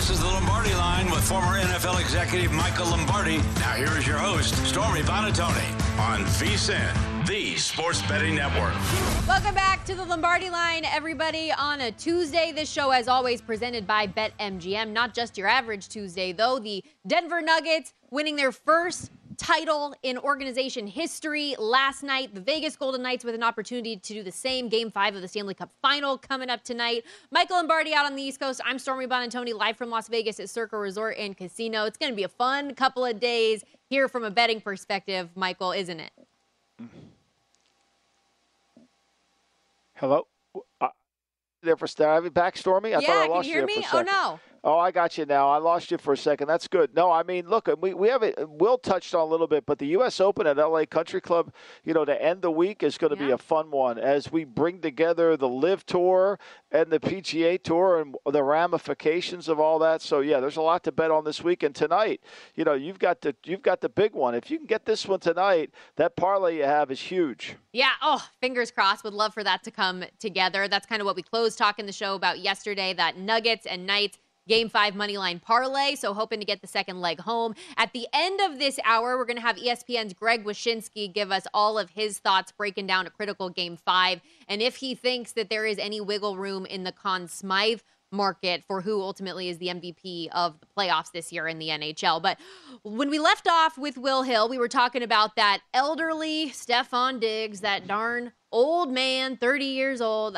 This is the Lombardi Line with former NFL executive Michael Lombardi. Now here is your host, Stormy Buonantony, on VSiN, the Sports Betting Network. Welcome back to the Lombardi Line, everybody, on a Tuesday. This show, as always, presented by BetMGM. Not just your average Tuesday, though. The Denver Nuggets winning their first title in organization history last night. The Vegas Golden Knights with an opportunity to do the same. Game 5 of the Stanley Cup Final coming up tonight. Michael Lombardi out on the East Coast. I'm Stormy Buonantony, live from Las Vegas at Circa Resort and Casino. It's going to be a fun couple of days here from a betting perspective, Michael, isn't it? Hello? There for Star back, Stormy? I thought I lost can you hear you there me? for a second. Oh, no. Oh, I got you now. I lost you for a second. That's good. No, I mean, look, we have it. Will touched on a little bit, but the U.S. Open at LA Country Club, to end the week is going to be a fun one as we bring together the LIV Tour and the PGA Tour and the ramifications of all that. So yeah, there's a lot to bet on this week. And tonight, you've got the big one. If you can get this one tonight, that parlay you have is huge. Yeah. Oh, fingers crossed. Would love for that to come together. That's kind of what we closed talking the show about yesterday. That Nuggets and Knights Game 5 Moneyline Parlay, so hoping to get the second leg home. At the end of this hour, we're going to have ESPN's Greg Wyshynski give us all of his thoughts breaking down a critical Game 5, and if he thinks that there is any wiggle room in the Conn Smythe market for who ultimately is the MVP of the playoffs this year in the NHL. But when we left off with Will Hill, we were talking about that elderly Stefon Diggs, that darn old man, 30 years old.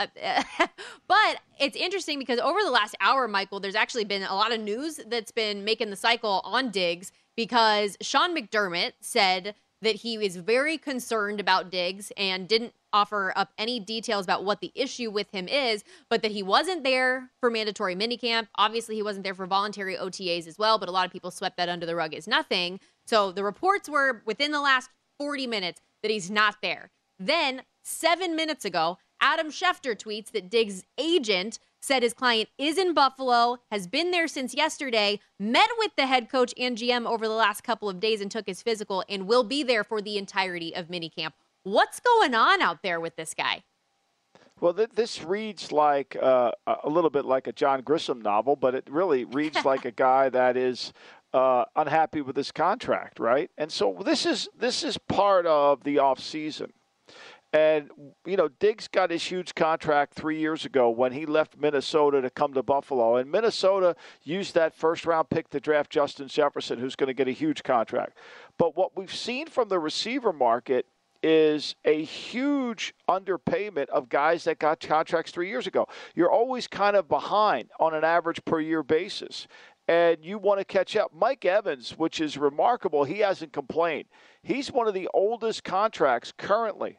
But it's interesting because over the last hour, Michael, there's actually been a lot of news that's been making the cycle on Diggs because Sean McDermott said that he is very concerned about Diggs and didn't offer up any details about what the issue with him is, but that he wasn't there for mandatory minicamp. Obviously, he wasn't there for voluntary OTAs as well, but a lot of people swept that under the rug as nothing. So the reports were within the last 40 minutes that he's not there. Then 7 minutes ago, Adam Schefter tweets that Diggs' agent said his client is in Buffalo, has been there since yesterday, met with the head coach and GM over the last couple of days and took his physical, and will be there for the entirety of minicamp. What's going on out there with this guy? Well, this reads like a little bit like a John Grisham novel, but it really reads like a guy that is unhappy with his contract, right? And so this is part of the offseason. And, Diggs got his huge contract 3 years ago when he left Minnesota to come to Buffalo. And Minnesota used that first-round pick to draft Justin Jefferson, who's going to get a huge contract. But what we've seen from the receiver market is a huge underpayment of guys that got contracts 3 years ago. You're always kind of behind on an average per year basis, and you want to catch up. Mike Evans, which is remarkable, he hasn't complained. He's one of the oldest contracts currently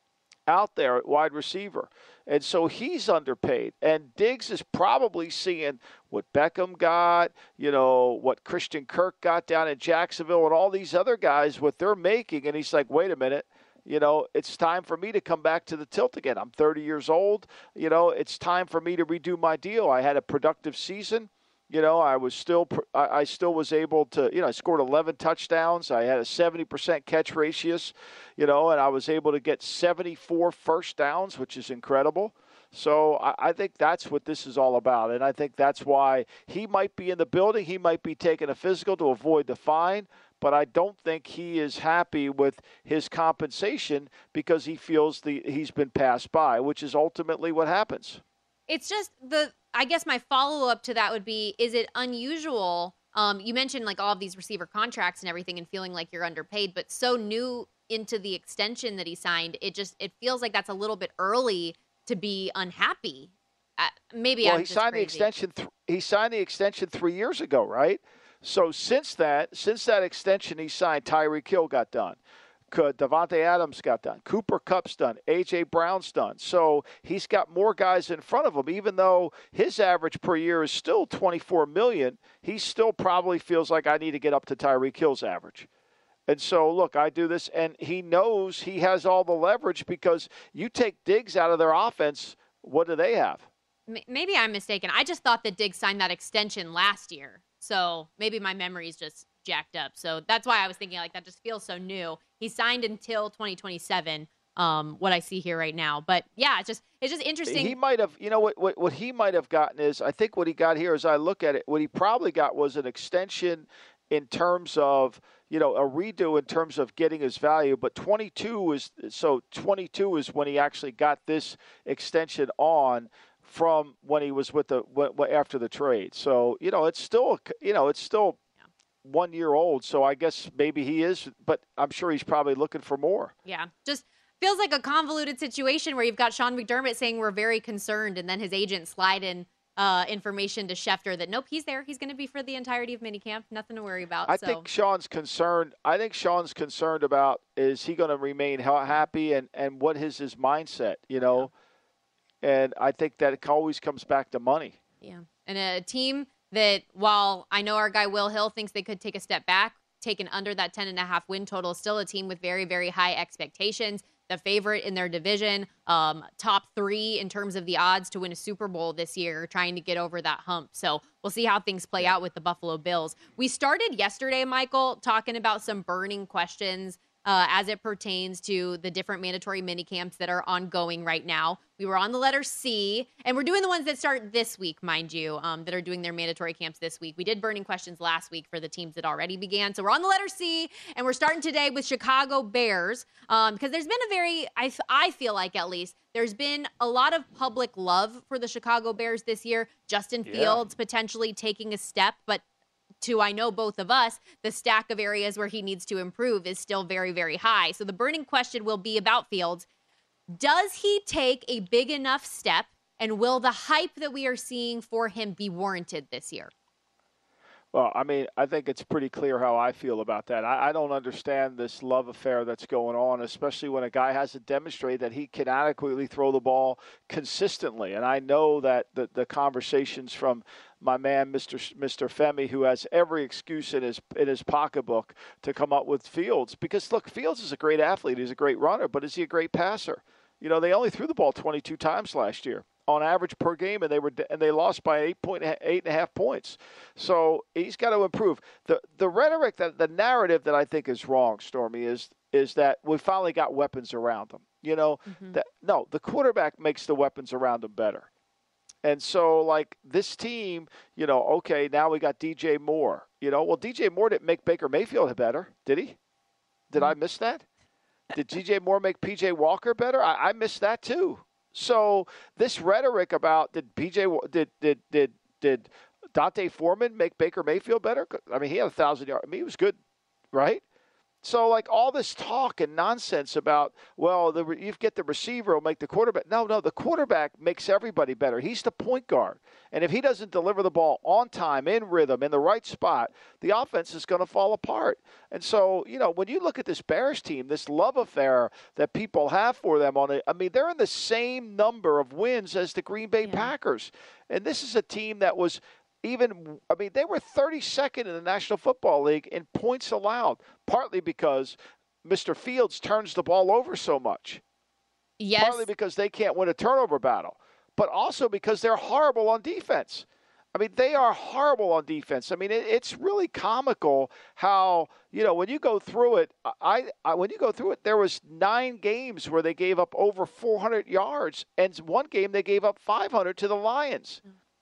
out there at wide receiver. And so he's underpaid. And Diggs is probably seeing what Beckham got, what Christian Kirk got down in Jacksonville and all these other guys, what they're making. And he's like, wait a minute, it's time for me to come back to the tilt again. I'm 30 years old. It's time for me to redo my deal. I had a productive season. I still was able to, I scored 11 touchdowns. I had a 70% catch ratios, and I was able to get 74 first downs, which is incredible. So I think that's what this is all about. And I think that's why he might be in the building. He might be taking a physical to avoid the fine. But I don't think he is happy with his compensation because he feels he's been passed by, which is ultimately what happens. It's just I guess my follow-up to that would be, is it unusual? You mentioned like all of these receiver contracts and everything and feeling like you're underpaid, but so new into the extension that he signed, it feels like that's a little bit early to be unhappy. He signed the extension. He signed the extension 3 years ago, right? So since that extension he signed, Tyreek Hill got done. Davante Adams got done. Cooper Kupp's done. A.J. Brown's done. So he's got more guys in front of him. Even though his average per year is still $24 million, he still probably feels like I need to get up to Tyreek Hill's average. And so, look, I do this, and he knows he has all the leverage because you take Diggs out of their offense, what do they have? Maybe I'm mistaken. I just thought that Diggs signed that extension last year. So maybe my memory's just jacked up. So that's why I was thinking like that just feels so new. He signed until 2027. what I see here right now. But yeah, it's just interesting. He might have, what he might have gotten is, I think what he got here, as I look at it, what he probably got was an extension in terms of, a redo in terms of getting his value. But 22 is when he actually got this extension on from when he was after the trade. So, it's still 1 year old. So I guess maybe he is, but I'm sure he's probably looking for more. Yeah. Just feels like a convoluted situation where you've got Sean McDermott saying we're very concerned, and then his agent slide in information to Schefter that nope, he's there. He's going to be for the entirety of minicamp. Nothing to worry about. I think Sean's concerned about, is he going to remain happy, and what is his mindset, Yeah. And I think that it always comes back to money. Yeah. And a team that, while I know our guy Will Hill thinks they could take a step back, taken under that 10.5 win total, still a team with very, very high expectations. The favorite in their division, top 3 in terms of the odds to win a Super Bowl this year, trying to get over that hump. So we'll see how things play out with the Buffalo Bills. We started yesterday, Michael, talking about some burning questions as it pertains to the different mandatory minicamps that are ongoing right now. We were on the letter C, and we're doing the ones that start this week, mind you, that are doing their mandatory camps this week. We did burning questions last week for the teams that already began. So we're on the letter C, and we're starting today with Chicago Bears, because there's been I feel like at least, there's been a lot of public love for the Chicago Bears this year. Justin Fields potentially taking a step, but to, I know both of us, the stack of areas where he needs to improve is still very, very high. So the burning question will be about Fields. Does he take a big enough step, and will the hype that we are seeing for him be warranted this year? Well, I mean, I think it's pretty clear how I feel about that. I don't understand this love affair that's going on, especially when a guy has to demonstrate that he can adequately throw the ball consistently. And I know that the conversations from my man, Mr. Femi, who has every excuse in his pocketbook to come up with Fields. Because, look, Fields is a great athlete. He's a great runner, but is he a great passer? They only threw the ball 22 times last year on average per game, and they lost by 8.5 points. So he's got to improve. The rhetoric, the narrative that I think is wrong, Stormy, is that we finally got weapons around him. The quarterback makes the weapons around him better. And so, like, this team, okay, now we got DJ Moore. DJ Moore didn't make Baker Mayfield better, did he? Did I miss that? Did DJ Moore make PJ Walker better? I missed that too. So this rhetoric about did Dante Foreman make Baker Mayfield better? I mean, he had 1,000 yards. I mean, he was good, right? So, like, all this talk and nonsense about, well, you get the receiver will make the quarterback. No, the quarterback makes everybody better. He's the point guard. And if he doesn't deliver the ball on time, in rhythm, in the right spot, the offense is going to fall apart. And so, when you look at this Bears team, this love affair that people have for them they're in the same number of wins as the Green Bay Packers. And this is a team that was they were 32nd in the National Football League in points allowed, partly because Mr. Fields turns the ball over so much. Yes. Partly because they can't win a turnover battle, but also because they're horrible on defense. I mean, they are horrible on defense. I mean, it's really comical how, when you go through it, there was 9 games where they gave up over 400 yards, and one game they gave up 500 to the Lions.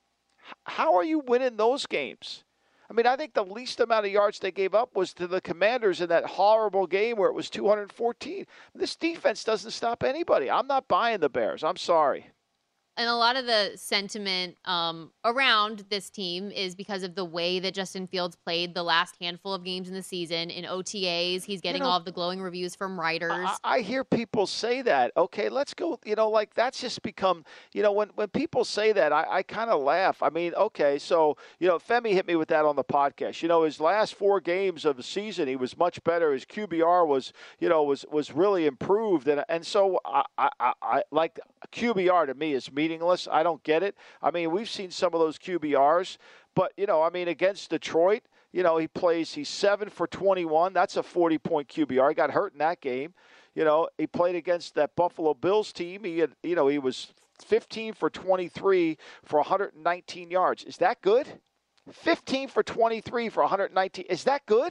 How are you winning those games? I mean, I think the least amount of yards they gave up was to the Commanders in that horrible game where it was 214. This defense doesn't stop anybody. I'm not buying the Bears. I'm sorry. And a lot of the sentiment around this team is because of the way that Justin Fields played the last handful of games in the season. In OTAs, he's getting all of the glowing reviews from writers. I hear people say that. Okay, let's go. That's just become, when people say that, I kind of laugh. I mean, okay, so, Femi hit me with that on the podcast. His last 4 games of the season, he was much better. His QBR was really improved. And so I like QBR to me is meaningless. I don't get it. I mean, we've seen some of those QBRs, but, against Detroit, he's 7 for 21. That's a 40-point QBR. He got hurt in that game. He played against that Buffalo Bills team. He was 15 for 23 for 119 yards. Is that good? 15 for 23 for 119. Is that good?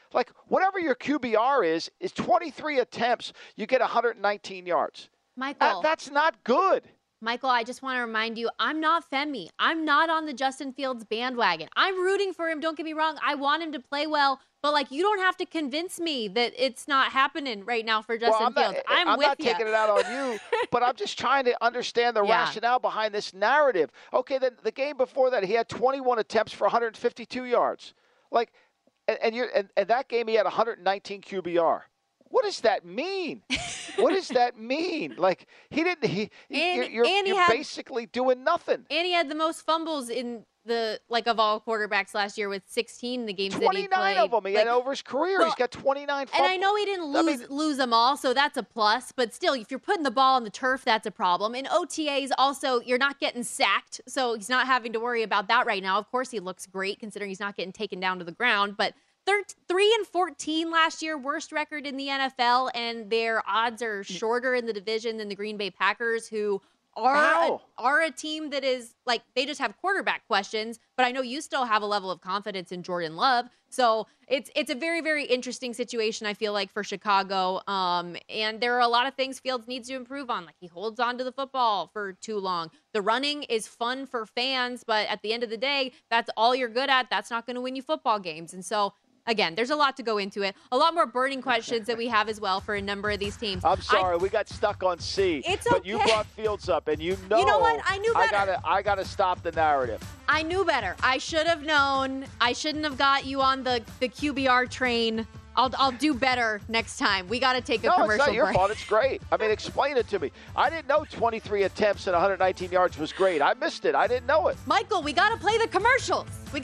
Like, whatever your QBR is 23 attempts, you get 119 yards. Michael. That's not good. Michael, I just want to remind you, I'm not Femi. I'm not on the Justin Fields bandwagon. I'm rooting for him. Don't get me wrong. I want him to play well. But, like, you don't have to convince me that it's not happening right now for Justin Fields. I'm with you. I'm not taking it out on you, but I'm just trying to understand the rationale behind this narrative. Okay, then the game before that, he had 21 attempts for 152 yards. Like, and that game he had 119 QBR. What does that mean? What does that mean? Like, you're basically doing nothing. And he had the most fumbles in of all quarterbacks last year with 16 in the games that he played. 29 of them he had over his career. He's got 29 fumbles. And I know he didn't lose them all, so that's a plus. But still, if you're putting the ball on the turf, that's a problem. In OTAs, also, you're not getting sacked, so he's not having to worry about that right now. Of course, he looks great considering he's not getting taken down to the ground, but 3-14 last year, worst record in the NFL, and their odds are shorter in the division than the Green Bay Packers, who are a team that is like, they just have quarterback questions, but I know you still have a level of confidence in Jordan Love. So it's a very, very interesting situation, I feel like, for Chicago. And there are a lot of things Fields needs to improve on. Like, he holds on to the football for too long. The running is fun for fans, but at the end of the day, that's all you're good at. That's not going to win you football games. And so, again, there's a lot to go into it. A lot more burning questions that we have as well for a number of these teams. I'm sorry, we got stuck on C. It's okay. But you brought Fields up, and you know what? I knew better. I gotta stop the narrative. I knew better. I should have known. I shouldn't have got you on the QBR train. I'll do better next time. We got to take a commercial break. No, it's not your fault. It's great. I mean, explain it to me. I didn't know 23 attempts and 119 yards was great. I missed it. I didn't know it. Michael, we got to play the commercials.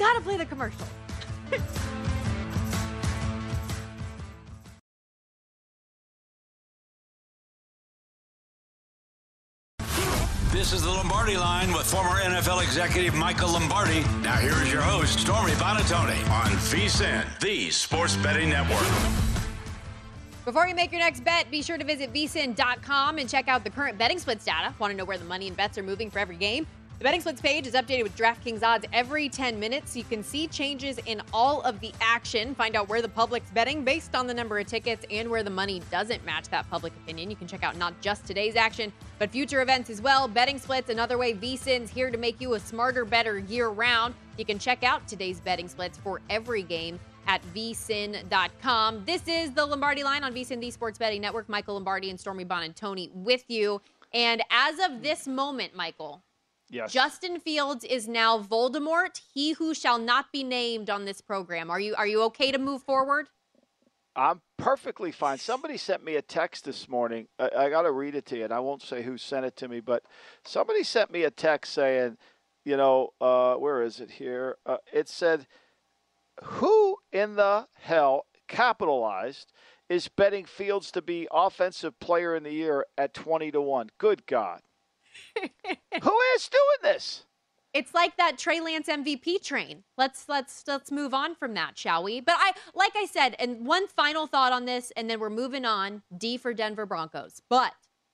This is the Lombardi Line with former NFL executive Michael Lombardi. Now here is your host, Stormy Buonantony, on VSiN, the Sports Betting Network. Before you make your next bet, be sure to visit vsin.com and check out the current betting splits data. Want to know where the money and bets are moving for every game? The betting splits page is updated with DraftKings odds every 10 minutes, so you can see changes in all of the action. Find out where the public's betting based on the number of tickets and where the money doesn't match that public opinion. You can check out not just today's action, but future events as well. Betting splits, another way VSiN's here to make you a smarter, better year-round. You can check out today's betting splits for every game at vsin.com. This is the Lombardi Line on VSiN, the Sports Betting Network. Michael Lombardi and Stormy Buonantony with you. And as of this moment, Michael, yes, Justin Fields is now Voldemort, he who shall not be named on this program. Are you okay to move forward? I'm perfectly fine. Somebody sent me a text this morning. I got to read it to you, and I won't say who sent it to me, but somebody sent me a text saying, where is it here? It said, who in the hell, capitalized, is betting Fields to be Offensive Player in the Year at 20-1? Good God. Who is doing this? It's like that Trey Lance MVP train. Let's move on from that, shall we? But like I said, and one final thought on this, and then we're moving on. D for Denver Broncos. But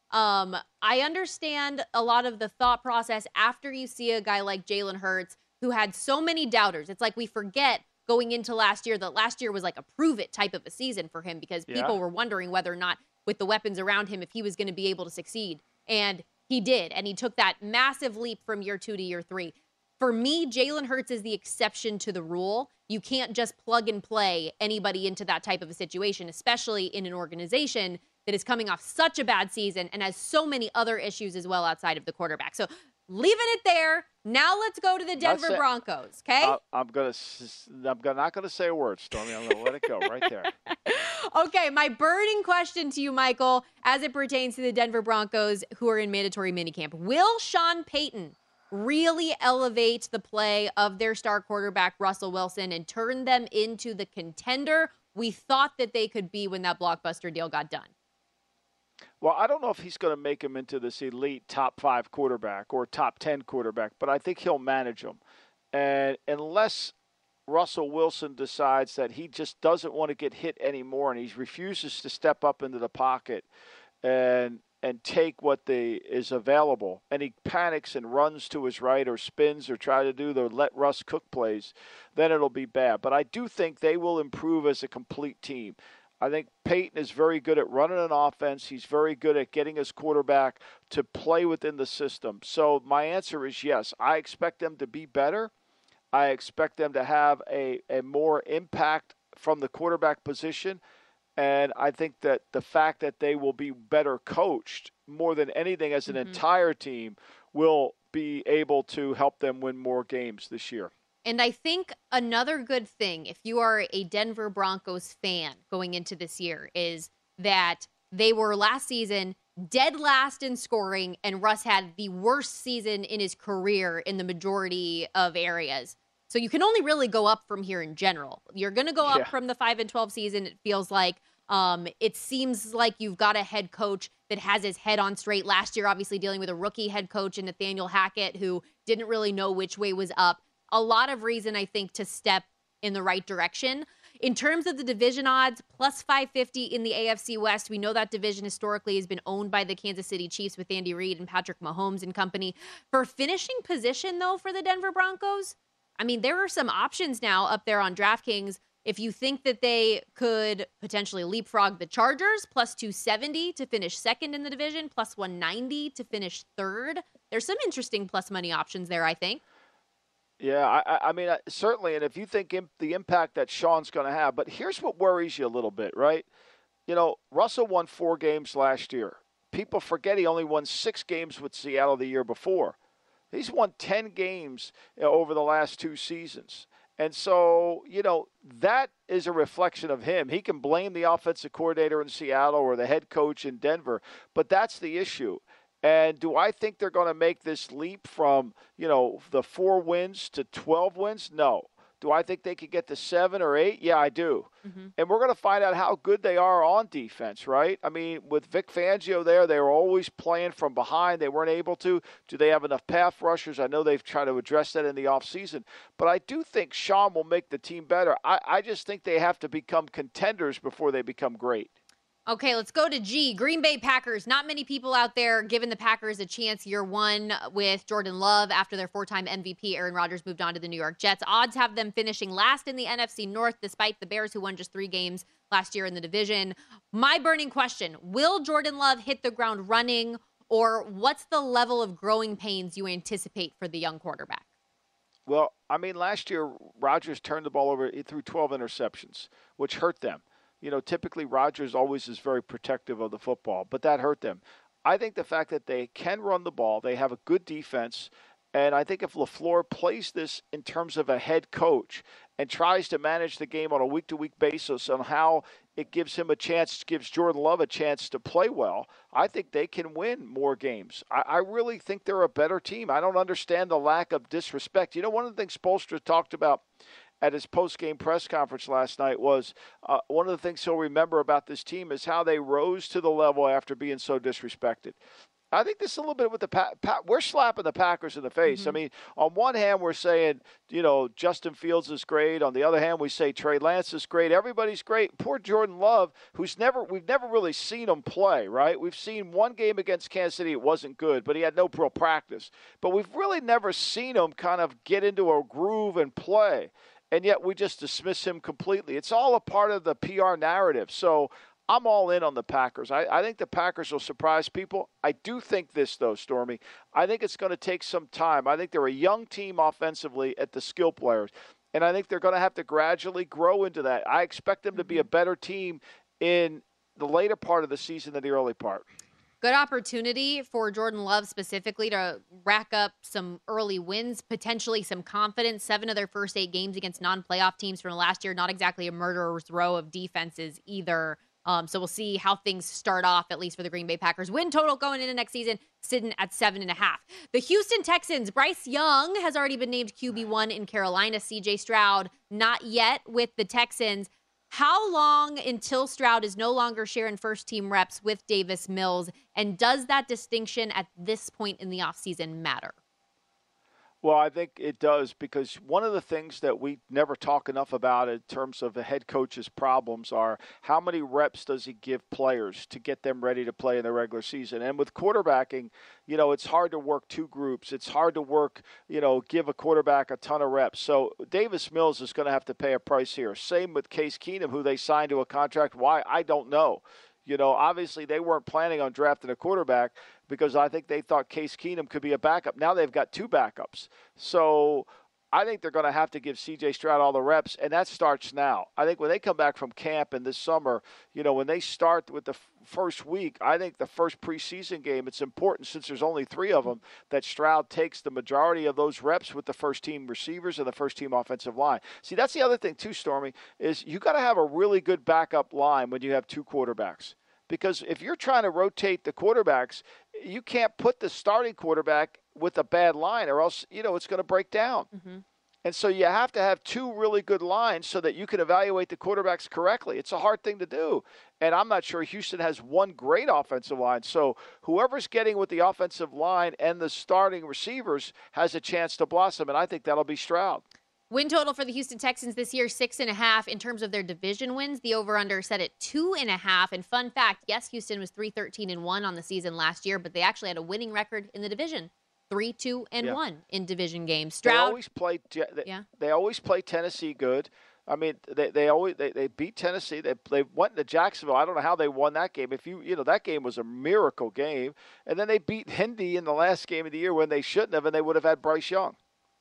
I understand a lot of the thought process after you see a guy like Jalen Hurts who had so many doubters. It's like we forget going into last year that last year was like a prove it type of a season for him because people were wondering whether or not with the weapons around him if he was going to be able to succeed. And he did, and he took that massive leap from year 2 to year 3. For me, Jalen Hurts is the exception to the rule. You can't just plug and play anybody into that type of a situation, especially in an organization that is coming off such a bad season and has so many other issues as well outside of the quarterback. So leaving it there. Now let's go to the Denver Broncos, okay? I'm not gonna say a word, Stormy. I'm gonna let it go right there. Okay, my burning question to you, Michael, as it pertains to the Denver Broncos who are in mandatory minicamp. Will Sean Payton really elevate the play of their star quarterback, Russell Wilson, and turn them into the contender we thought that they could be when that blockbuster deal got done? Well, I don't know if he's going to make him into this elite top 5 quarterback or top 10 quarterback, but I think he'll manage them. And unless Russell Wilson decides that he just doesn't want to get hit anymore and he refuses to step up into the pocket and and take what is available, and he panics and runs to his right or spins or try to do the let Russ cook plays, then it'll be bad. But I do think they will improve as a complete team. I think Peyton is very good at running an offense. He's very good at getting his quarterback to play within the system. So my answer is yes. I expect them to be better. I expect them to have a more impact from the quarterback position. And I think that the fact that they will be better coached more than anything as an entire team will be able to help them win more games this year. And I think another good thing, if you are a Denver Broncos fan going into this year, is that they were last season dead last in scoring, and Russ had the worst season in his career in the majority of areas. So you can only really go up from here in general. You're going to go up from the 5-12 season, it feels like. It seems like you've got a head coach that has his head on straight. Last year, obviously dealing with a rookie head coach in Nathaniel Hackett, who didn't really know which way was up. A lot of reason, I think, to step in the right direction. In terms of the division odds, plus 550 in the AFC West. We know that division historically has been owned by the Kansas City Chiefs with Andy Reid and Patrick Mahomes and company. For finishing position, though, for the Denver Broncos, I mean, there are some options now up there on DraftKings. If you think that they could potentially leapfrog the Chargers, plus 270 to finish second in the division, plus 190 to finish third. There's some interesting plus money options there, I think. Yeah, I mean, certainly. And if you think the impact that Sean's going to have, but here's what worries you a little bit, right? You know, Russell won 4 games last year. People forget he only won 6 games with Seattle the year before. He's won 10 games over the last 2 seasons. And so, you know, that is a reflection of him. He can blame the offensive coordinator in Seattle or the head coach in Denver, but that's the issue. And do I think they're going to make this leap from, you know, the 4 wins to 12 wins? No. Do I think they could get to 7 or 8? Yeah, I do. And we're going to find out how good they are on defense, right? I mean, with Vic Fangio there, they were always playing from behind. They weren't able to. Do they have enough pass rushers? I know they've tried to address that in the offseason. But I do think Sean will make the team better. I just think they have to become contenders before they become great. Okay, let's go to G. Green Bay Packers. Not many people out there giving the Packers a chance year one with Jordan Love after their 4-time MVP. Aaron Rodgers moved on to the New York Jets. Odds have them finishing last in the NFC North, despite the Bears, who won just 3 games last year in the division. My burning question, will Jordan Love hit the ground running, or what's the level of growing pains you anticipate for the young quarterback? Well, I mean, last year, Rodgers turned the ball over. He threw 12 interceptions, which hurt them. You know, typically Rodgers always is very protective of the football, but that hurt them. I think the fact that they can run the ball, they have a good defense, and I think if LaFleur plays this in terms of a head coach and tries to manage the game on a week-to-week basis on how it gives him a chance, gives Jordan Love a chance to play well, I think they can win more games. I really think they're a better team. I don't understand the lack of disrespect. You know, one of the things Spoelstra talked about at his post-game press conference last night was one of the things he'll remember about this team is how they rose to the level after being so disrespected. I think this is a little bit with we're slapping the Packers in the face. I mean, on one hand, we're saying, you know, Justin Fields is great. On the other hand, we say Trey Lance is great. Everybody's great. Poor Jordan Love, we've never really seen him play, right? We've seen one game against Kansas City. It wasn't good, but he had no real practice. But we've really never seen him kind of get into a groove and play. And yet we just dismiss him completely. It's all a part of the PR narrative. So I'm all in on the Packers. I think the Packers will surprise people. I do think this, though, Stormy. I think it's going to take some time. I think they're a young team offensively at the skill players. And I think they're going to have to gradually grow into that. I expect them to be a better team in the later part of the season than the early part. Good opportunity for Jordan Love specifically to rack up some early wins, potentially some confidence. 7 of their first 8 games against non-playoff teams from last year. Not exactly a murderer's row of defenses either. So we'll see how things start off, at least for the Green Bay Packers. Win total going into next season, sitting at 7.5. The Houston Texans, Bryce Young has already been named QB1 in Carolina. CJ Stroud, not yet with the Texans. How long until Stroud is no longer sharing first-team reps with Davis Mills? And does that distinction at this point in the offseason matter? Well, I think it does, because one of the things that we never talk enough about in terms of a head coach's problems are how many reps does he give players to get them ready to play in the regular season. And with quarterbacking, it's hard to work two groups. It's hard to work, give a quarterback a ton of reps. So Davis Mills is going to have to pay a price here. Same with Case Keenum, who they signed to a contract. Why? I don't know. Obviously they weren't planning on drafting a quarterback because I think they thought Case Keenum could be a backup. Now they've got two backups. So I think they're going to have to give C.J. Stroud all the reps, and that starts now. I think when they come back from camp in this summer, when they start with the first week, I think the first preseason game, it's important, since there's only 3 of them, that Stroud takes the majority of those reps with the first-team receivers and the first-team offensive line. See, that's the other thing too, Stormy, is you got to have a really good backup line when you have 2 quarterbacks. Because if you're trying to rotate the quarterbacks, you can't put the starting quarterback with a bad line, or else, it's going to break down. Mm-hmm. And so you have to have 2 really good lines so that you can evaluate the quarterbacks correctly. It's a hard thing to do. And I'm not sure Houston has one great offensive line. So whoever's getting with the offensive line and the starting receivers has a chance to blossom, and I think that'll be Stroud. Win total for the Houston Texans this year, 6.5. In terms of their division wins, the over-under set at 2.5. And fun fact, yes, Houston was 3-13-1 on the season last year, but they actually had a winning record in the division, 3-2-1 in division games. Stroud, they always play Tennessee good. I mean, they beat Tennessee. They went to Jacksonville. I don't know how they won that game. That game was a miracle game. And then they beat Indy in the last game of the year when they shouldn't have, and they would have had Bryce Young.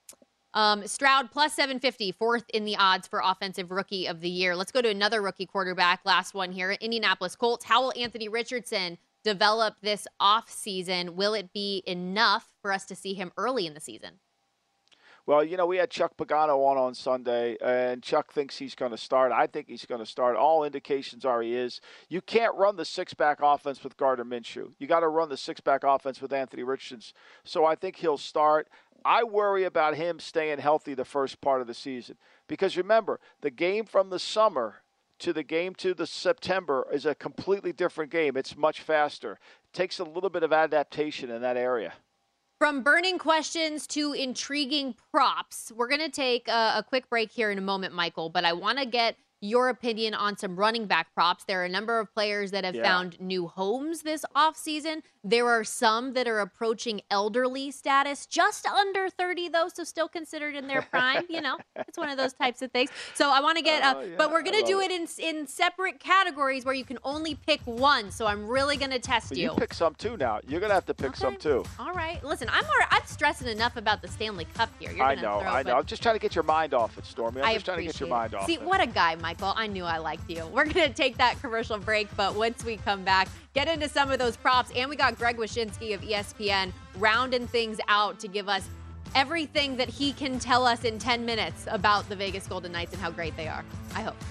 Stroud plus 750, 4th in the odds for offensive rookie of the year. Let's go to another rookie quarterback. Last one here. Indianapolis Colts. How will Anthony Richardson develop this offseason? Will it be enough for us to see him early in the season? Well, we had Chuck Pagano on Sunday, and Chuck thinks he's going to start. I think he's going to start. All indications are he is. You can't run the 6-back offense with Gardner Minshew. You got to run the 6-back offense with Anthony Richardson. So I think he'll start. I worry about him staying healthy the first part of the season. Because remember, the game from the summer to the game to the September is a completely different game. It's much faster. It takes a little bit of adaptation in that area. From burning questions to intriguing props, we're going to take a quick break here in a moment, Michael, but I want to get your opinion on some running back props. There are a number of players that have found new homes this offseason. There are some that are approaching elderly status, just under 30, though, so still considered in their prime. It's one of those types of things. So I want to get but we're going to do it in separate categories where you can only pick one. So I'm really going to test you. You pick some, too, now. You're going to have to pick some, too. All right. Listen, I'm stressing enough about the Stanley Cup here. I know. I'm just trying to get your mind off it, Stormy. I'm just trying to get your mind off it. See, what a guy, Michael. I knew I liked you. We're going to take that commercial break, but once we come back, get into some of those props. And we got Greg Wyshynski of ESPN rounding things out to give us everything that he can tell us in 10 minutes about the Vegas Golden Knights and how great they are. I hope.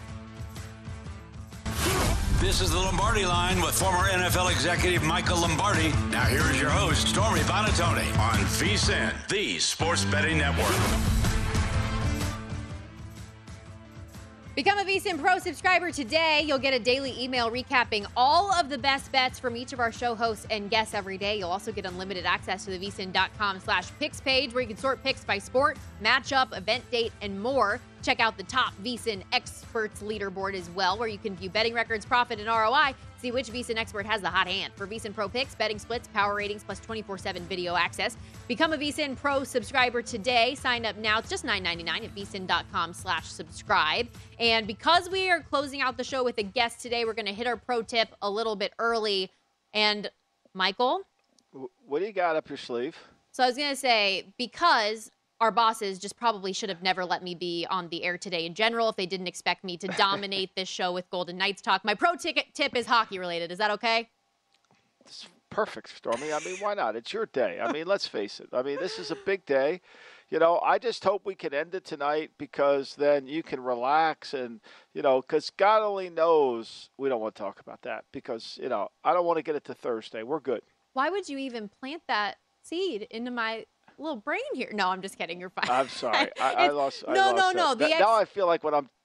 This is the Lombardi Line with former NFL executive Michael Lombardi. Now here is your host, Stormy Buonantony, on VSiN, the Sports Betting Network. Become a VSiN Pro subscriber today. You'll get a daily email recapping all of the best bets from each of our show hosts and guests every day. You'll also get unlimited access to the vsin.com/picks page where you can sort picks by sport, matchup, event date, and more. Check out the top VSiN experts leaderboard as well, where you can view betting records, profit, and ROI. See which VSiN expert has the hot hand. For VSiN Pro picks, betting splits, power ratings, plus 24/7 video access. Become a VSiN Pro subscriber today. Sign up now. It's just $9.99 at vsin.com/subscribe. And because we are closing out the show with a guest today, we're going to hit our pro tip a little bit early. And Michael? What do you got up your sleeve? So I was going to say, because our bosses just probably should have never let me be on the air today in general if they didn't expect me to dominate this show with Golden Knights talk. My pro tip is hockey related. Is that okay? It's perfect, Stormy. I mean, why not? It's your day. I mean, let's face it. I mean, this is a big day. I just hope we can end it tonight because then you can relax and, because God only knows we don't want to talk about that because, I don't want to get it to Thursday. We're good. Why would you even plant that seed into my little brain here? No, I'm just kidding. You're fine. I'm sorry. I lost. No. Now I feel like when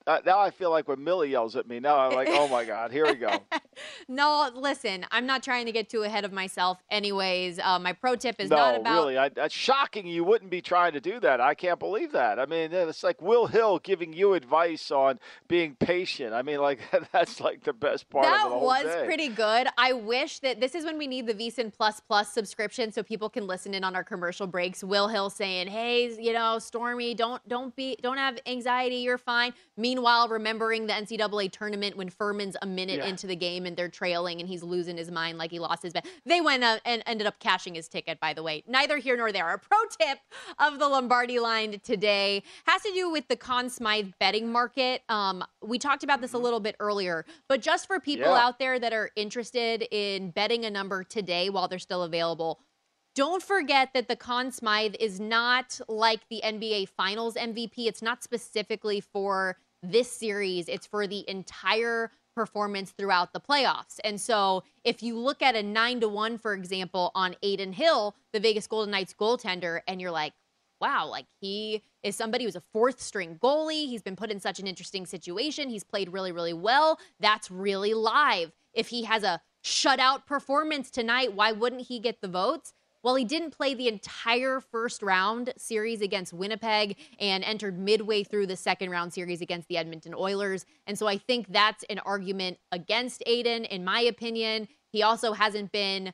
Now I feel like when Millie yells at me, now I'm like, oh my God, here we go. No, listen, I'm not trying to get too ahead of myself anyways. My pro tip is No, not about... really, that's shocking. You wouldn't be trying to do that. I can't believe that. I mean, it's like Will Hill giving you advice on being patient. I mean, like, that's like the best part of the whole day. That was pretty good. I wish that this is when we need the VSiN Plus subscription so people can listen in on our commercial breaks. Will Hill saying, hey, Stormy, don't have anxiety. You're fine. Meanwhile, remembering the NCAA tournament when Furman's a minute into the game and they're trailing and he's losing his mind like he lost his bet. They went out and ended up cashing his ticket, by the way. Neither here nor there. Our pro tip of the Lombardi line today has to do with the Conn Smythe betting market. We talked about this a little bit earlier, but just for people out there that are interested in betting a number today while they're still available, don't forget that the Conn Smythe is not like the NBA Finals MVP. It's not specifically for this series. It's for the entire performance throughout the playoffs. And so if you look at a 9-1, for example, on Aiden Hill, the Vegas Golden Knights goaltender, and you're like, wow, like he is somebody who's a fourth string goalie. He's been put in such an interesting situation. He's played really, really well. That's really live. If he has a shutout performance tonight, why wouldn't he get the votes? Well, he didn't play the entire first round series against Winnipeg and entered midway through the second round series against the Edmonton Oilers. And so I think that's an argument against Aiden, in my opinion. He also hasn't been,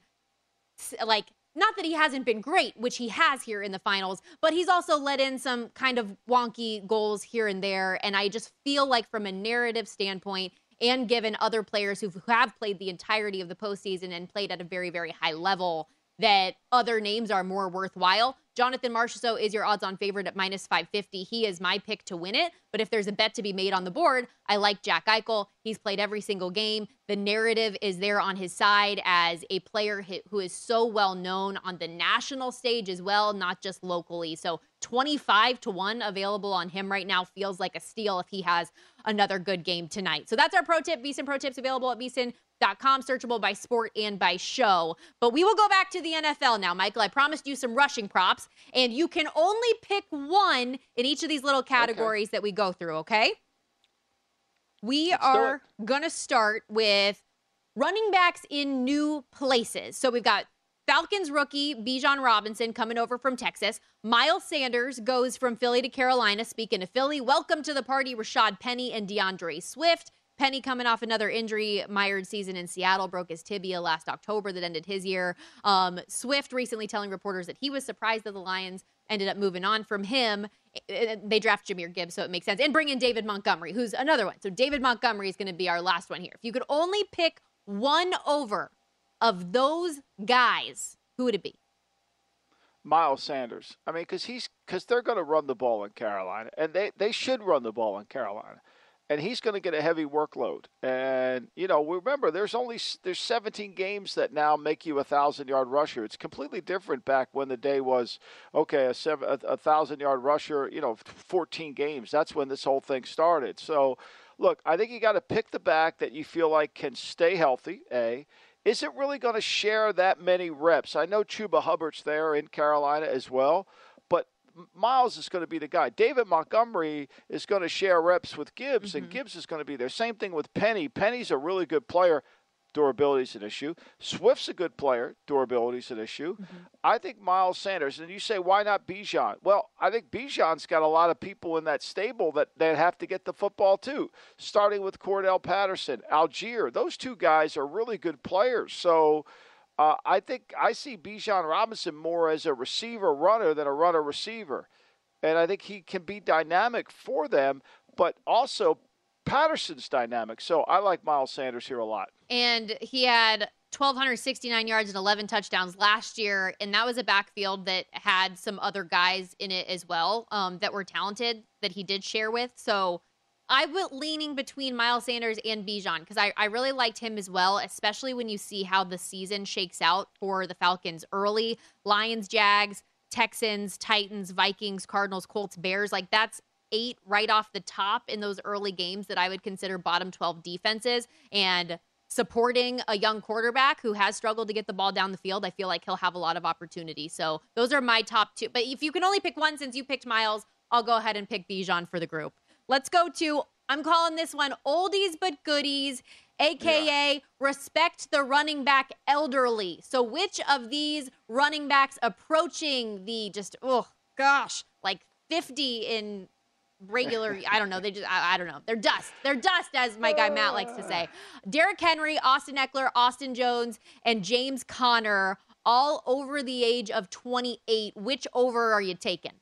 not that he hasn't been great, which he has here in the finals, but he's also let in some kind of wonky goals here and there. And I just feel like from a narrative standpoint, and given other players who have played the entirety of the postseason and played at a very, very high level, that other names are more worthwhile. Jonathan Marchessault is your odds-on favorite at minus 550. He is my pick to win it. But if there's a bet to be made on the board, I like Jack Eichel. He's played every single game. The narrative is there on his side as a player who is so well known on the national stage as well, not just locally. So 25-1 available on him right now feels like a steal if he has another good game tonight. So that's our pro tip. VSiN Pro Tips available at VSiN.com, searchable by sport and by show. But we will go back to the NFL now, Michael. I promised you some rushing props, and you can only pick one in each of these little categories that we go through, okay? We are going to start with running backs in new places. So we've got Falcons rookie Bijan Robinson coming over from Texas. Miles Sanders goes from Philly to Carolina. Speaking of Philly, welcome to the party, Rashad Penny and DeAndre Swift. Penny coming off another injury-mired season in Seattle, broke his tibia last October that ended his year. Swift recently telling reporters that he was surprised that the Lions ended up moving on from him. They draft Jahmyr Gibbs, so it makes sense. And bring in David Montgomery, who's another one. So David Montgomery is going to be our last one here. If you could only pick one over of those guys, who would it be? Miles Sanders. I mean, because they're going to run the ball in Carolina, and they should run the ball in Carolina. And he's going to get a heavy workload. And, remember, there's 17 games that now make you a 1,000-yard rusher. It's completely different back when the day was, a 1,000-yard rusher, 14 games. That's when this whole thing started. So, look, I think you got to pick the back that you feel like can stay healthy, A. Is it really going to share that many reps? I know Chuba Hubbard's there in Carolina as well. Miles is going to be the guy. David Montgomery is going to share reps with Gibbs, and Gibbs is going to be there. Same thing with Penny. Penny's a really good player. Durability's an issue. Swift's a good player. Durability's an issue. I think Miles Sanders, and you say, why not Bijan? Well, I think Bijan's got a lot of people in that stable that have to get the football too, starting with Cordell Patterson, Algier. Those two guys are really good players. So I think I see Bijan Robinson more as a receiver runner than a runner receiver. And I think he can be dynamic for them, but also Patterson's dynamic. So I like Miles Sanders here a lot. And he had 1,269 yards and 11 touchdowns last year, and that was a backfield that had some other guys in it as well that were talented that he did share with. So I was leaning between Miles Sanders and Bijan because I really liked him as well, especially when you see how the season shakes out for the Falcons early. Lions, Jags, Texans, Titans, Vikings, Cardinals, Colts, Bears. Like that's 8 right off the top in those early games that I would consider bottom 12 defenses. And supporting a young quarterback who has struggled to get the ball down the field, I feel like he'll have a lot of opportunity. So those are my top 2. But if you can only pick one since you picked Miles, I'll go ahead and pick Bijan for the group. Let's go to I'm calling this one oldies but goodies, a.k.a. respect the running back elderly. So which of these running backs approaching the like 50 in regular, I don't know. I don't know. They're dust. They're dust, as my guy Matt likes to say. Derrick Henry, Austin Eckler, Austin Jones, and James Conner, all over the age of 28. Which over are you taking?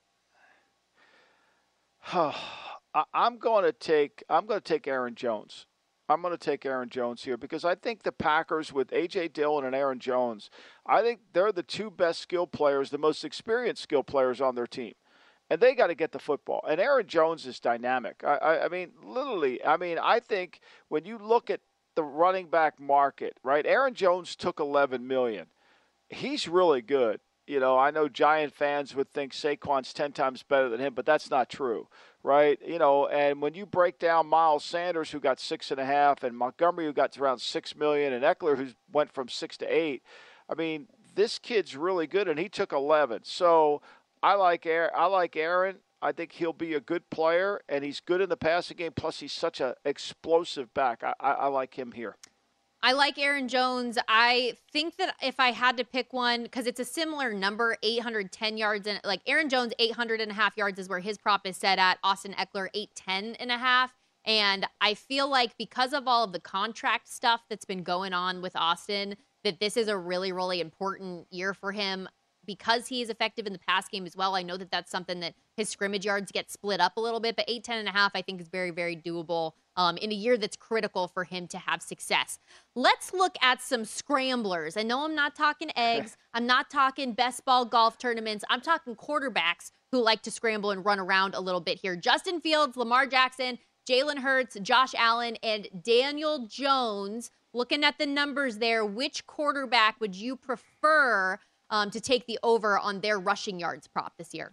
I'm going to take Aaron Jones. I'm going to take Aaron Jones here because I think the Packers with A.J. Dillon and Aaron Jones, I think they're the two best skill players, the most experienced skill players on their team. And they got to get the football. And Aaron Jones is dynamic. I mean, literally, I think when you look at the running back market, right, Aaron Jones took $11 million. He's really good. You know, I know Giant fans would think Saquon's 10 times better than him, but that's not true, right? You know, and when you break down Miles Sanders, who got 6.5, and Montgomery, who got around $6 million, and Eckler, who went from 6 to 8, I mean, this kid's really good, and he took 11. So I like Aaron. I think he'll be a good player, and he's good in the passing game. Plus, he's such an explosive back. I like him here. I like Aaron Jones. I think that if I had to pick one, because it's a similar number, 810 yards, and like Aaron Jones, 800.5 yards is where his prop is set at. Austin Eckler, 810.5. And I feel like because of all of the contract stuff that's been going on with Austin, that this is a really, really important year for him. Because he is effective in the pass game as well, I know that that's something that his scrimmage yards get split up a little bit, but 810.5 I think is very, very doable in a year that's critical for him to have success. Let's look at some scramblers. I know I'm not talking eggs. I'm not talking best ball golf tournaments. I'm talking quarterbacks who like to scramble and run around a little bit here. Justin Fields, Lamar Jackson, Jalen Hurts, Josh Allen, and Daniel Jones. Looking at the numbers there, which quarterback would you prefer to take the over on their rushing yards prop this year?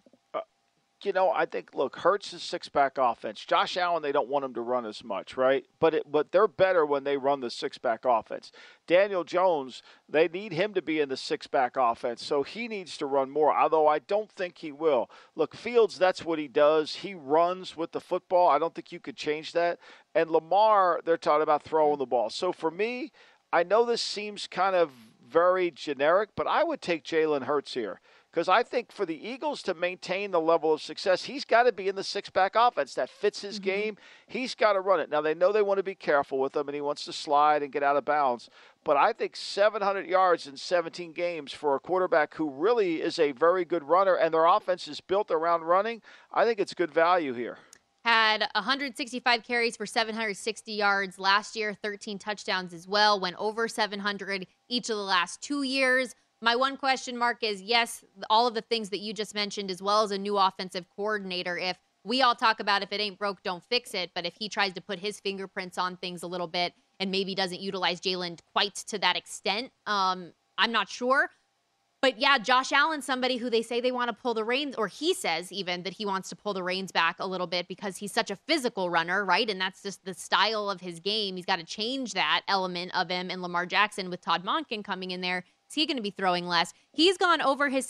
You know, I think, look, Hurts is six-back offense. Josh Allen, they don't want him to run as much, right? But they're better when they run the six-back offense. Daniel Jones, they need him to be in the six-back offense, so he needs to run more, although I don't think he will. Look, Fields, that's what he does. He runs with the football. I don't think you could change that. And Lamar, they're talking about throwing the ball. So for me, I know this seems kind of very generic, but I would take Jalen Hurts here because I think for the Eagles to maintain the level of success, he's got to be in the six-back offense. That fits his game. He's got to run it. Now, they know they want to be careful with him, and he wants to slide and get out of bounds. But I think 700 yards in 17 games for a quarterback who really is a very good runner, and their offense is built around running, I think it's good value here. Had 165 carries for 760 yards last year, 13 touchdowns as well, went over 700 each of the last 2 years. My one question mark is, yes, all of the things that you just mentioned, as well as a new offensive coordinator. If we all talk about if it ain't broke, don't fix it, but if he tries to put his fingerprints on things a little bit and maybe doesn't utilize Jalen quite to that extent, I'm not sure. But yeah, Josh Allen, somebody who they say they want to pull the reins, or he says even that he wants to pull the reins back a little bit because he's such a physical runner, right? And that's just the style of his game. He's got to change that element of him. And Lamar Jackson with Todd Monken coming in there, is he going to be throwing less? He's gone over his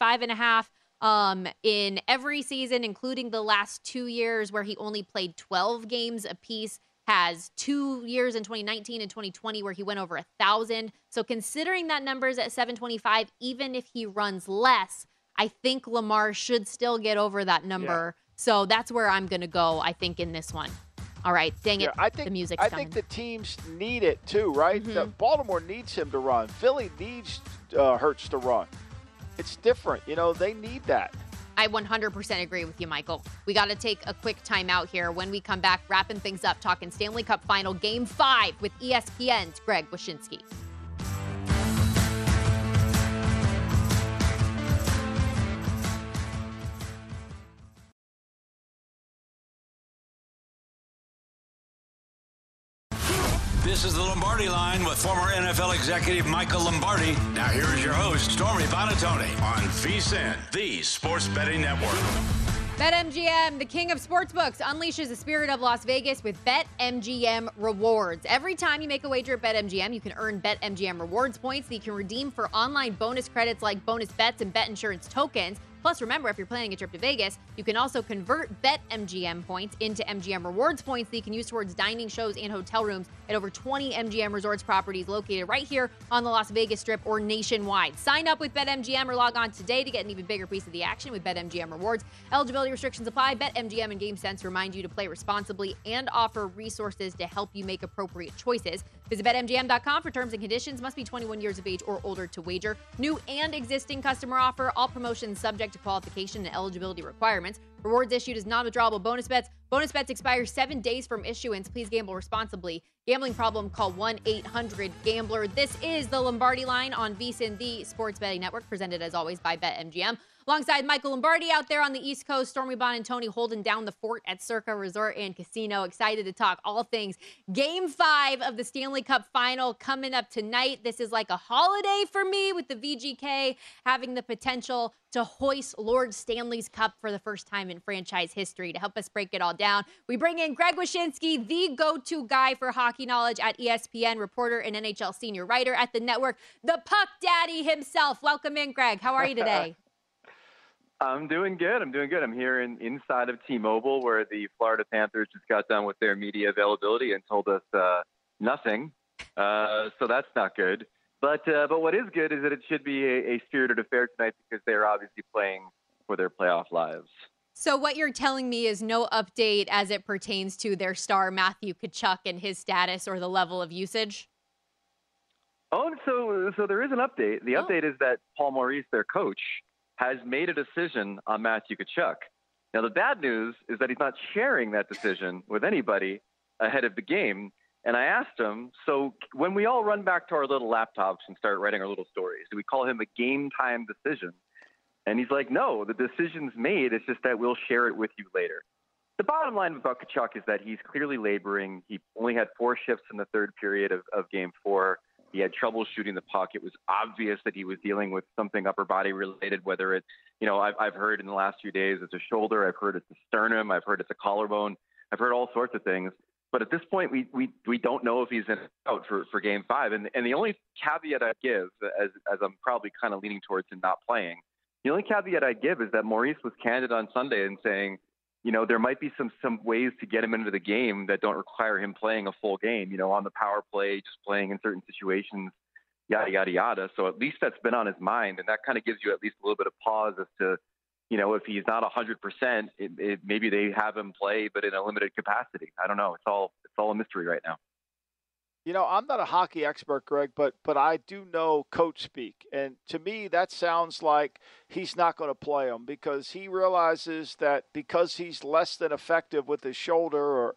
725.5 in every season, including the last 2 years where he only played 12 games apiece. Has 2 years in 2019 and 2020 where he went over 1,000. So considering that number's at 725, even if he runs less, I think Lamar should still get over that number. Yeah. So that's where I'm going to go, I think, in this one. All right, dang it, the music's coming. I think the teams need it too, right? Baltimore needs him to run. Philly needs Hurts to run. It's different. You know, they need that. I 100% agree with you, Michael. We got to take a quick timeout here. When we come back, wrapping things up, talking Stanley Cup Final Game 5 with ESPN's Greg Wyshynski. This is the Lombardi Line with former NFL executive Michael Lombardi. Now here is your host, Stormy Buonantony, on VSiN, the Sports Betting Network. BetMGM, the king of sportsbooks, unleashes the spirit of Las Vegas with BetMGM Rewards. Every time you make a wager at BetMGM, you can earn BetMGM Rewards points that you can redeem for online bonus credits like bonus bets and bet insurance tokens. Plus, remember, if you're planning a trip to Vegas, you can also convert BetMGM points into MGM Rewards points that you can use towards dining, shows, and hotel rooms at over 20 MGM Resorts properties located right here on the Las Vegas Strip or nationwide. Sign up with BetMGM or log on today to get an even bigger piece of the action with BetMGM Rewards. Eligibility restrictions apply. BetMGM and GameSense remind you to play responsibly and offer resources to help you make appropriate choices. Visit BetMGM.com for terms and conditions. Must be 21 years of age or older to wager. New and existing customer offer. All promotions subject to qualification and eligibility requirements. Rewards issued as non-withdrawable bonus bets. Bonus bets expire 7 days from issuance. Please gamble responsibly. Gambling problem? Call 1-800-GAMBLER. This is the Lombardi Line on VSiN, the Sports Betting Network, presented as always by BetMGM. Alongside Michael Lombardi out there on the East Coast, Stormy Buonantony holding down the fort at Circa Resort and Casino. Excited to talk all things Game 5 of the Stanley Cup Final coming up tonight. This is like a holiday for me with the VGK having the potential to hoist Lord Stanley's Cup for the first time in franchise history. To help us break it all down, we bring in Greg Wyshynski, the go-to guy for hockey knowledge at ESPN, reporter and NHL senior writer at the network, the Puck Daddy himself. Welcome in, Greg. How are you today? I'm doing good. I'm here inside of T-Mobile, where the Florida Panthers just got done with their media availability and told us nothing. So that's not good. But what is good is that it should be a spirited affair tonight because they're obviously playing for their playoff lives. So what you're telling me is no update as it pertains to their star Matthew Tkachuk and his status or the level of usage? Oh, so there is an update. The update is that Paul Maurice, their coach, has made a decision on Matthew Tkachuk. Now, the bad news is that he's not sharing that decision with anybody ahead of the game. And I asked him, so when we all run back to our little laptops and start writing our little stories, do we call him a game time decision? And he's like, no, the decision's made. It's just that we'll share it with you later. The bottom line about Tkachuk is that he's clearly laboring. He only had 4 shifts in the third period of Game 4. He had trouble shooting the puck. It was obvious that he was dealing with something upper body related, whether it's, I've heard in the last few days it's a shoulder. I've heard it's a sternum. I've heard it's a collarbone. I've heard all sorts of things. But at this point, we don't know if he's in out for Game 5. And the only caveat I give, as I'm probably kind of leaning towards him not playing, the only caveat I give is that Maurice was candid on Sunday and saying, there might be some ways to get him into the game that don't require him playing a full game, on the power play, just playing in certain situations, yada, yada, yada. So at least that's been on his mind. And that kind of gives you at least a little bit of pause as to, if he's not 100%, maybe they have him play, but in a limited capacity. I don't know. It's all a mystery right now. I'm not a hockey expert, Greg, but I do know coach speak. And to me, that sounds like he's not going to play him because he realizes that because he's less than effective with his shoulder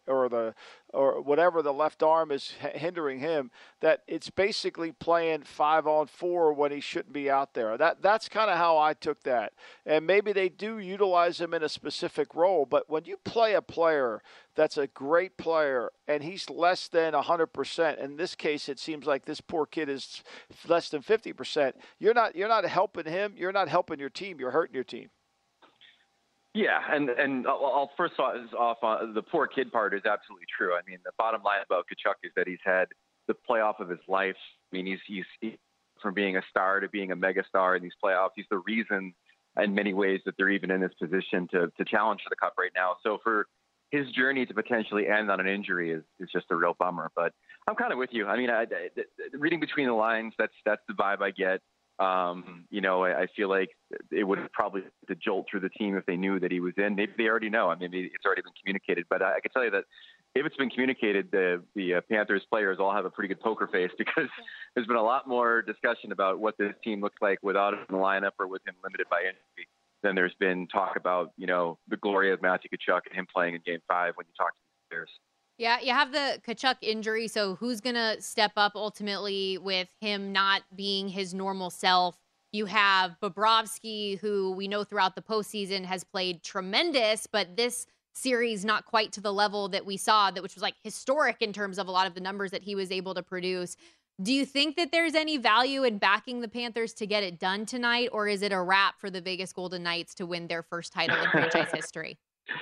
or whatever the left arm is hindering him, that it's basically playing 5-on-4 when he shouldn't be out there. That's kind of how I took that. And maybe they do utilize him in a specific role, but when you play a player that's a great player and he's less than 100%, in this case it seems like this poor kid is less than 50%, you're not helping him, you're not helping your team, you're hurting your team. Yeah, and I'll first off, the poor kid part is absolutely true. I mean, the bottom line about Tkachuk is that he's had the playoff of his life. I mean, he's from being a star to being a megastar in these playoffs. He's the reason, in many ways, that they're even in this position to challenge for the cup right now. So for his journey to potentially end on an injury is just a real bummer. But I'm kind of with you. I mean, reading between the lines, that's the vibe I get. I feel like it would probably the jolt through the team if they knew that he was in. Maybe they already know. I mean, maybe it's already been communicated. But I can tell you that if it's been communicated, the Panthers players all have a pretty good poker face because there's been a lot more discussion about what this team looks like without him in the lineup or with him limited by injury than there's been talk about, the glory of Matthew Tkachuk and him playing in Game 5 when you talk to the players. Yeah, you have the Tkachuk injury, so who's going to step up ultimately with him not being his normal self? You have Bobrovsky, who we know throughout the postseason has played tremendous, but this series not quite to the level that we saw, which was like historic in terms of a lot of the numbers that he was able to produce. Do you think that there's any value in backing the Panthers to get it done tonight, or is it a wrap for the Vegas Golden Knights to win their first title in franchise history?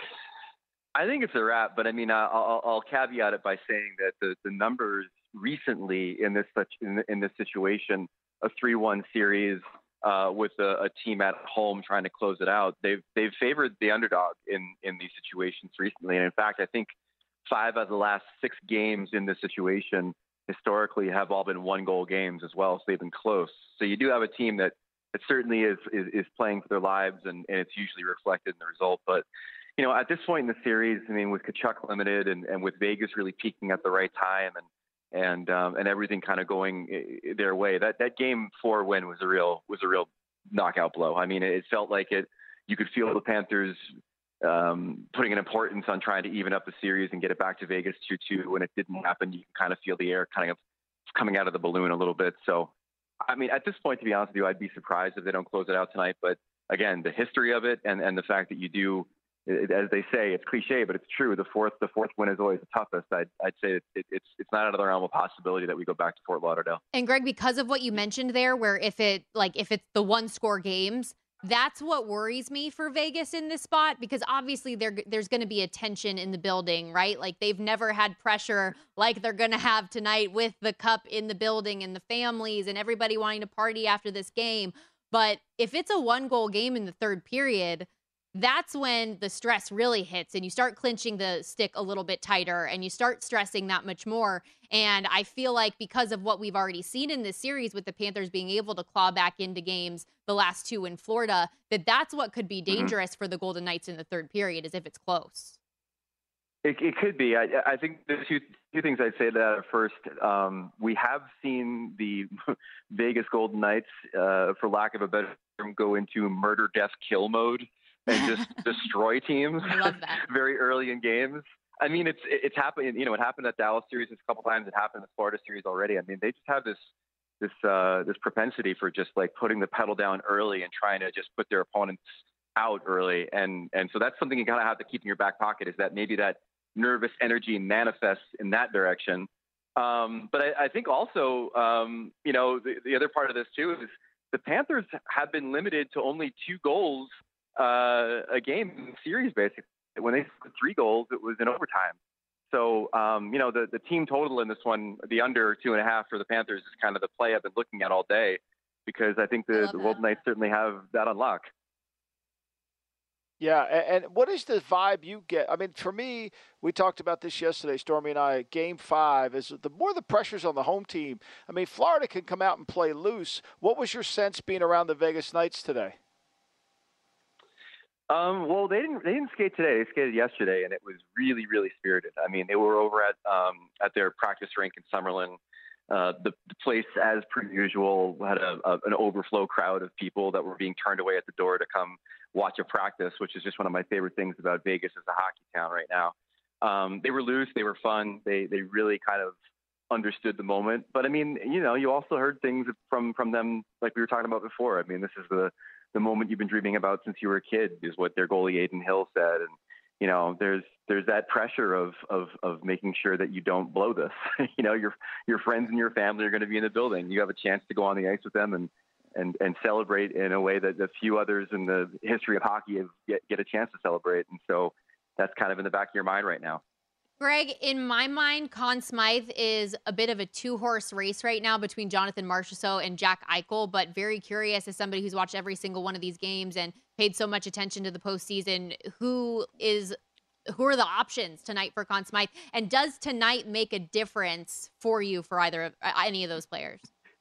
I think it's a wrap, but I mean, I'll caveat it by saying that the numbers recently in this situation, a 3-1 series, with a team at home trying to close it out. They've favored the underdog in these situations recently. And in fact, I think 5 of the last 6 games in this situation historically have all been 1-goal games as well. So they've been close. So you do have a team that certainly is playing for their lives, and it's usually reflected in the result. But, at this point in the series, I mean, with Tkachuk limited and with Vegas really peaking at the right time and everything kind of going their way, that Game 4 win was a real knockout blow. I mean, it felt like you could feel the Panthers putting an importance on trying to even up the series and get it back to Vegas 2-2. When it didn't happen, you can kind of feel the air kind of coming out of the balloon a little bit. So, I mean, at this point, to be honest with you, I'd be surprised if they don't close it out tonight. But again, the history of it and the fact that you do, as they say, it's cliche, but it's true. The fourth win is always the toughest. I'd say it's not out of the realm of possibility that we go back to Fort Lauderdale. And Greg, because of what you mentioned there, where if it's the 1-score games, that's what worries me for Vegas in this spot, because obviously there's going to be a tension in the building, right? Like, they've never had pressure like they're going to have tonight with the cup in the building and the families and everybody wanting to party after this game. But if it's a 1-goal game in the third period, that's when the stress really hits and you start clinching the stick a little bit tighter and you start stressing that much more. And I feel like because of what we've already seen in this series with the Panthers being able to claw back into games, the last 2 in Florida, that's what could be dangerous for the Golden Knights in the third period, is if it's close. It could be. I think there's two things I'd say to that. First, we have seen the Vegas Golden Knights, for lack of a better term, go into murder, death, kill mode and just destroy teams. I love that. Very early in games. I mean, it's happened. It happened at Dallas series a couple times. It happened in the Florida series already. I mean, they just have this propensity for just like putting the pedal down early and trying to just put their opponents out early. And so that's something you kind of have to keep in your back pocket, is that maybe that nervous energy manifests in that direction. But I think also, the other part of this too is the Panthers have been limited to only 2 goals a game in the series, basically. When they scored 3 goals, it was in overtime. So, the team total in this one, the under 2.5 for the Panthers, is kind of the play I've been looking at all day, because I think the Golden Knights certainly have that on lock. Yeah, and what is the vibe you get? I mean, for me, we talked about this yesterday, Stormy and I. Game 5 is the more the pressure's on the home team. I mean, Florida can come out and play loose. What was your sense being around the Vegas Knights today? Well, they didn't skate today. They skated yesterday, and it was really, really spirited. I mean, they were over at their practice rink in Summerlin. The place, as per usual, had an overflow crowd of people that were being turned away at the door to come watch a practice, which is just one of my favorite things about Vegas as a hockey town right now. They were loose. They were fun. They really kind of understood the moment. But, I mean, you also heard things from them like we were talking about before. I mean, this is the moment you've been dreaming about since you were a kid, is what their goalie Aiden Hill said. And, there's that pressure of making sure that you don't blow this. Your friends and your family are going to be in the building. You have a chance to go on the ice with them and celebrate in a way that a few others in the history of hockey get a chance to celebrate. And so that's kind of in the back of your mind right now. Greg, in my mind, Conn Smythe is a bit of a 2-horse race right now between Jonathan Marchessault and Jack Eichel, but very curious, as somebody who's watched every single one of these games and paid so much attention to the postseason, who are the options tonight for Conn Smythe? And does tonight make a difference for you for any of those players?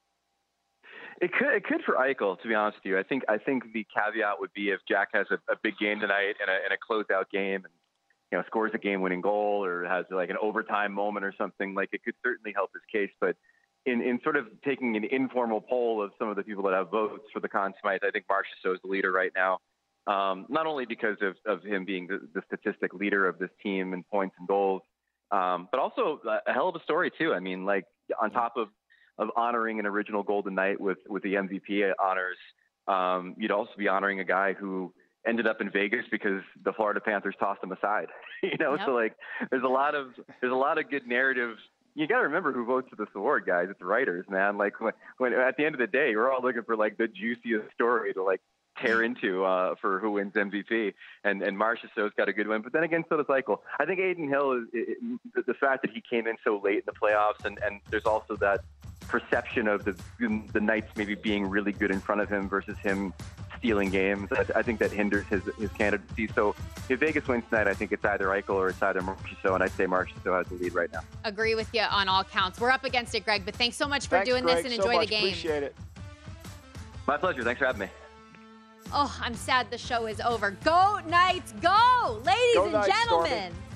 It could for Eichel, to be honest with you. I think the caveat would be if Jack has a big game tonight and a closeout game, and scores a game-winning goal or has like an overtime moment or something, like it could certainly help his case. But in sort of taking an informal poll of some of the people that have votes for the Conn Smythe, I think Marchessault is the leader right now. Not only because of him being the statistic leader of this team in points and goals, but also a hell of a story too. I mean, like on top of honoring an original Golden Knight with the MVP honors, you'd also be honoring a guy who ended up in Vegas because the Florida Panthers tossed him aside. Yep. So like there's a lot of good narrative. You got to remember who votes for this award, guys. It's writers, man. Like when at the end of the day, we're all looking for like the juiciest story to like tear into for who wins MVP. And Marchessault's got a good one, but then again, so does Eichel. I think Aiden Hill is the fact that he came in so late in the playoffs, and there's also that perception of the Knights maybe being really good in front of him versus him stealing games. I think that hinders his candidacy. So if Vegas wins tonight, I think it's either Eichel or it's either Marchessault, and I'd say Marchessault has the lead right now. Agree with you on all counts. We're up against it, Greg, but thanks so much for doing this and enjoy the game. Appreciate it. My pleasure. Thanks for having me. Oh, I'm sad the show is over. Go Knights, go! Ladies and gentlemen.